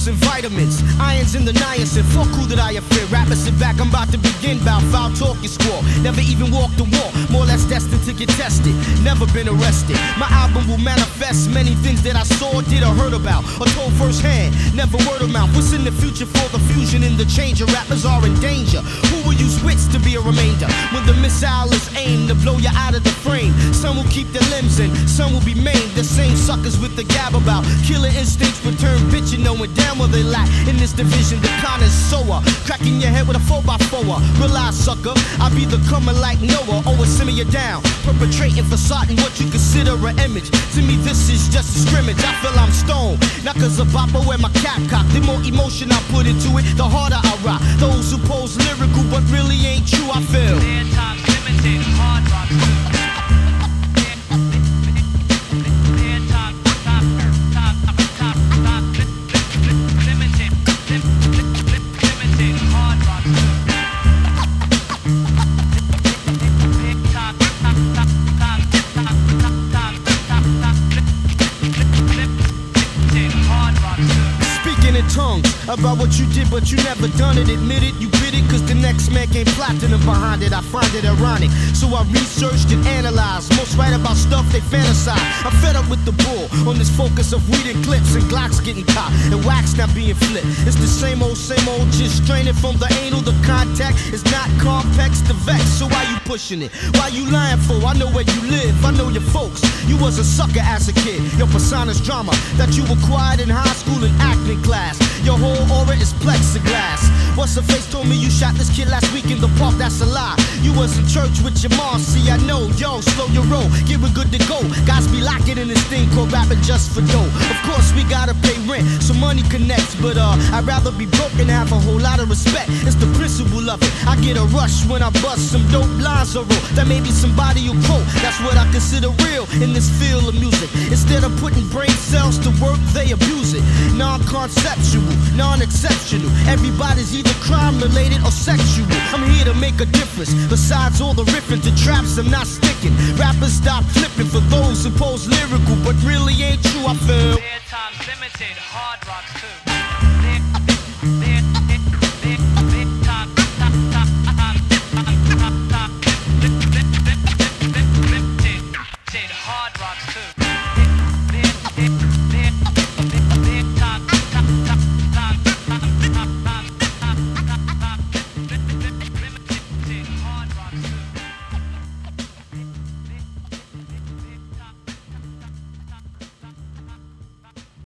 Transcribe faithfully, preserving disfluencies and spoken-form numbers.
minerals and vitamins, irons in the niacin. Fuck who that I fear. Rappers sit back, I'm about to begin. Bout foul talk you squall. Never even walked the walk, more or less destined to get tested. Never been arrested. My album will manifest many things that I saw, did or heard about, or told firsthand. Never word of mouth. What's in the future for the fusion and the change? Your rappers are in danger. Who will use wits to be a remainder when the missile is aimed to blow you out of the frame? Some will keep their limbs in, some will be maimed. The same suckers with the gab about killer instincts return bitchin', knowing damn well they lack in this division. The connoisseur, cracking your head with a four by four. Realize, sucker, I be the coming like Noah. Always simmer you down, perpetrating facading what you consider an image. To me, this is just a scrimmage. I feel I'm stoned, not cause of bopper wear my cap cock. The more emotion I put into it, the harder I rock. Those who pose lyrical but really ain't true, I feel. Their time's limited, hard rock too. Tongues about what you did, but you never done it. Admit it, you bit it, cause the next man came platinum behind it. I find it ironic, so I researched and analyzed. Most write about stuff they fantasize. I'm fed up with the bull on this focus of weed and clips and Glocks getting caught and wax not being flipped. It's the same old, same old, just straining from the anal. The contact is not complex, the vex. So why you pushing it? Why you lying for? I know where you live, I know your folks. You was a sucker as a kid. Your persona's drama that you acquired in high school and acting class. Your whole aura is plexiglass. What's the face told me you shot this kid last week in the park? That's a lie. You was in church with your mom. See, I know. Yo, slow your roll. Get we good to go. Guys be locking in this thing called rapping just for dough. Of course, we gotta pay rent, so money connects. But uh, I'd rather be broke and have a whole lot of respect. It's the principle of it. I get a rush when I bust some dope lines or roll. That maybe somebody will quote. That's what I consider real in this field of music. Instead of putting brain cells to work, they abuse it. Non-conceptual, non-exceptional. Everybody's either crime related or sexual. I'm here to make a difference. Besides all the riffing to traps, I'm not sticking. Rappers stop flipping for those who pose lyrical but really ain't true, I feel. Their time's limited, hard rock too.